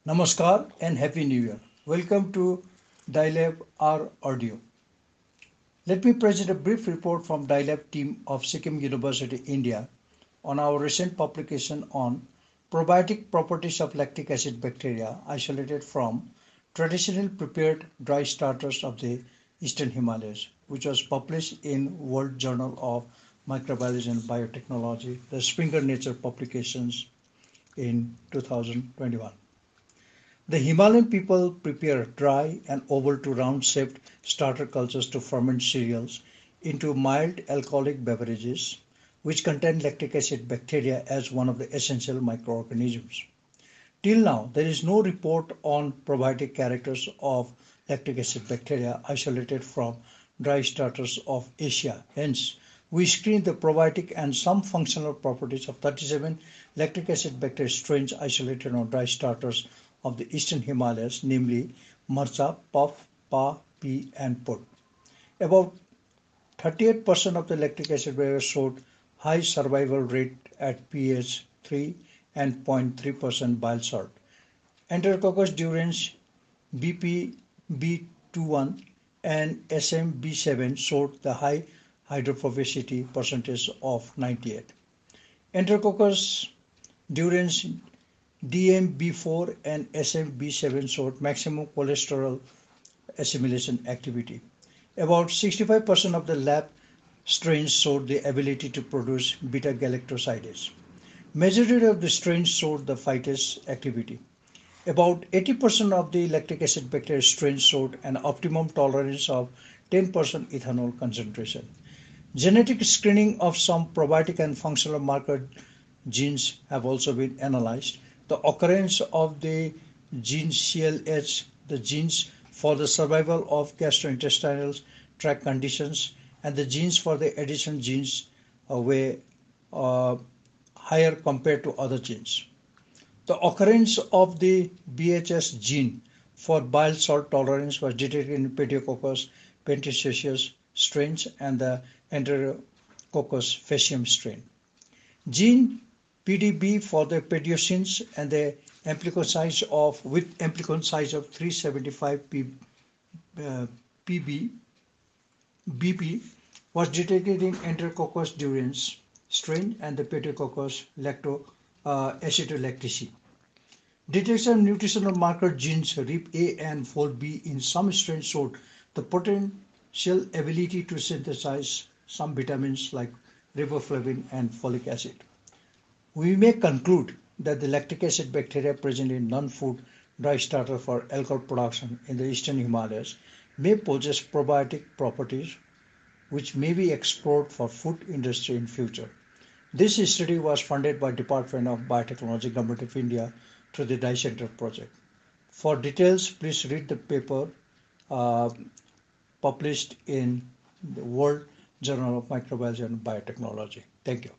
Namaskar and Happy New Year. Welcome to Dilab R Audio. Let me present a brief report from Dilab team of Sikkim University, India on our recent publication on probiotic properties of lactic acid bacteria isolated from traditional prepared dry starters of the Eastern Himalayas, which was published in World Journal of Microbiology and Biotechnology, the Springer Nature publications in 2021. The Himalayan people prepare dry and oval to round shaped starter cultures to ferment cereals into mild alcoholic beverages which contain lactic acid bacteria as one of the essential microorganisms. Till now, there is no report on probiotic characters of lactic acid bacteria isolated from dry starters of Asia. Hence, we screened the probiotic and some functional properties of 37 lactic acid bacteria strains isolated on dry starters of the Eastern Himalayas, namely Marcha, Puff, Pa, Pi, and Put. About 38% of the lactic acid bacteria showed high survival rate at pH 3 and 0.3% bile salt. Enterococcus durans BP-B21 and SM-B7 showed the high hydrophobicity percentage of 98. Enterococcus durans DMB4 and SM-B7 showed maximum cholesterol assimilation activity. About 65% of the lab strains showed the ability to produce beta-galactosidase. Majority of the strains showed the phytase activity. About 80% of the lactic acid bacteria strains showed an optimum tolerance of 10% ethanol concentration. Genetic screening of some probiotic and functional marker genes have also been analyzed. The occurrence of the gene CLH, the genes for the survival of gastrointestinal tract conditions, and the genes for the additional genes were higher compared to other genes. The occurrence of the BHS gene for bile salt tolerance was detected in Pediococcus pentycesus strains and the Enterococcus faecium strain. Gene PDB for the pediocins and the amplicon size of 375 BP was detected in Enterococcus durans strain and the Pediococcus acetolacticea. Detection of nutritional marker genes RIP-A and FOLB in some strains showed the potential ability to synthesize some vitamins like riboflavin and folic acid. We may conclude that the lactic acid bacteria present in non-food dry starter for alcohol production in the Eastern Himalayas may possess probiotic properties which may be explored for food industry in future. This study was funded by Department of Biotechnology, Government of India through the DiCenter project. For details, please read the paper published in the World Journal of Microbiology and Biotechnology. Thank you.